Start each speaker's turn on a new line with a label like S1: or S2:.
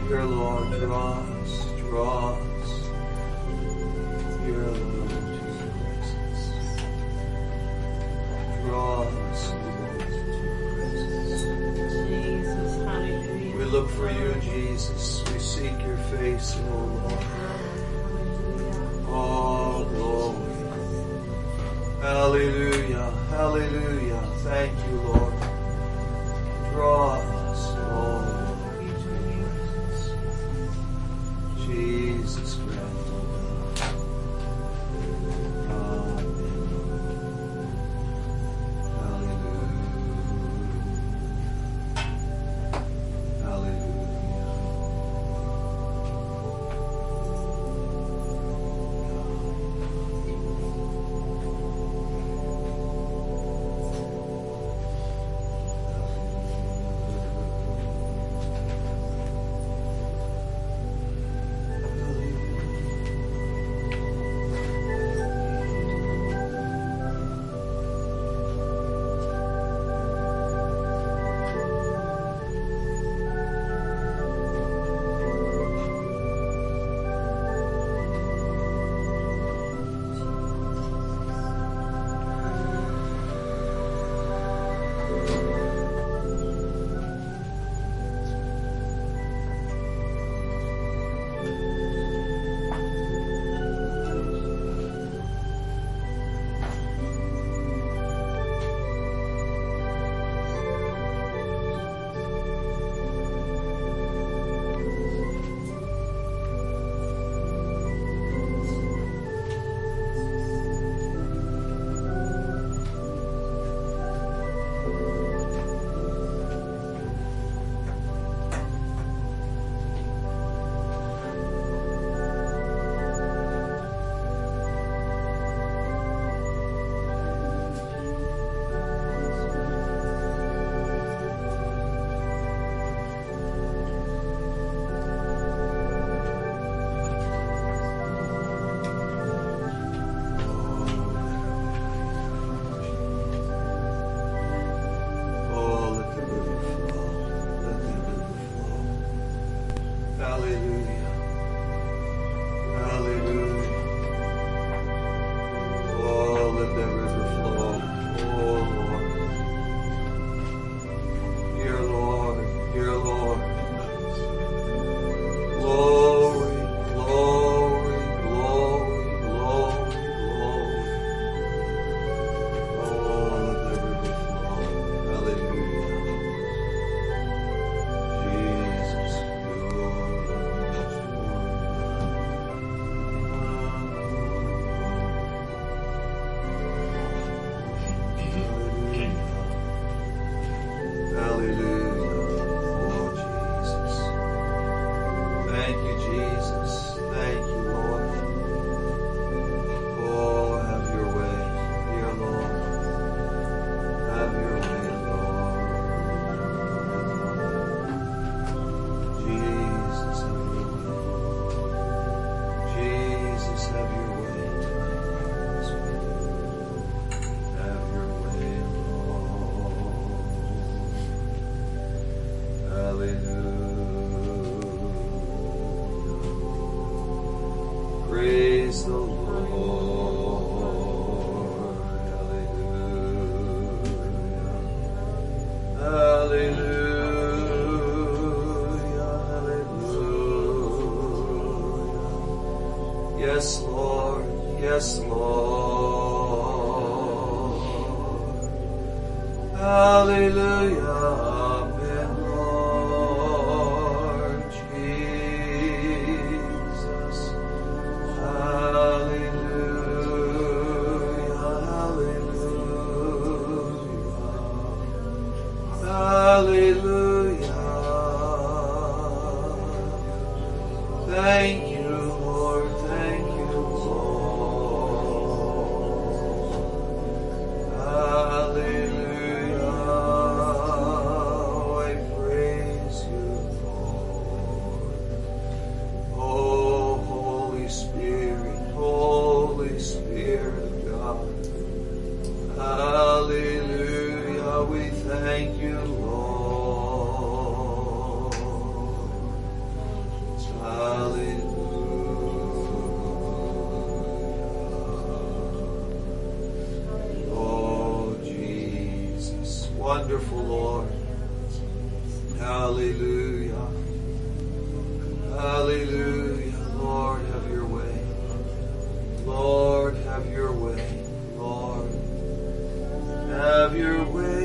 S1: Dear Lord, draw us. Dear Lord, to your presence. Draw us, Lord, to your presence.
S2: Jesus, hallelujah.
S1: We look for you, Jesus. We seek your face, O Lord. Oh, glory. Hallelujah. Hallelujah. Thank you, Lord. Draw us, Lord. Jesus Christ. Amen. Hallelujah. Hallelujah. Hallelujah. Hallelujah. Oh, let that river flow. Oh, Lord. Dear Lord, dear Lord. Glory, glory, glory, glory, glory. Oh, let that river flow. Hallelujah. Jesus, hallelujah. Oh, Jesus. Thank you, Jesus. Thank you, Lord. Oh, have your way, dear Lord. Have your way, Lord. Jesus, have your way. Jesus, have your way tonight. Have your way, Lord. Hallelujah. Praise the Lord. Hallelujah. Hallelujah. Hallelujah. Yes, Lord. Yes, Lord. Hallelujah. Amen, Lord Jesus. Hallelujah. Hallelujah. Hallelujah. Thank you, Lord. Thank you, Lord. Hallelujah. I praise you, Lord. Oh, Holy Spirit of God. Hallelujah. We thank you, Lord. Have your way.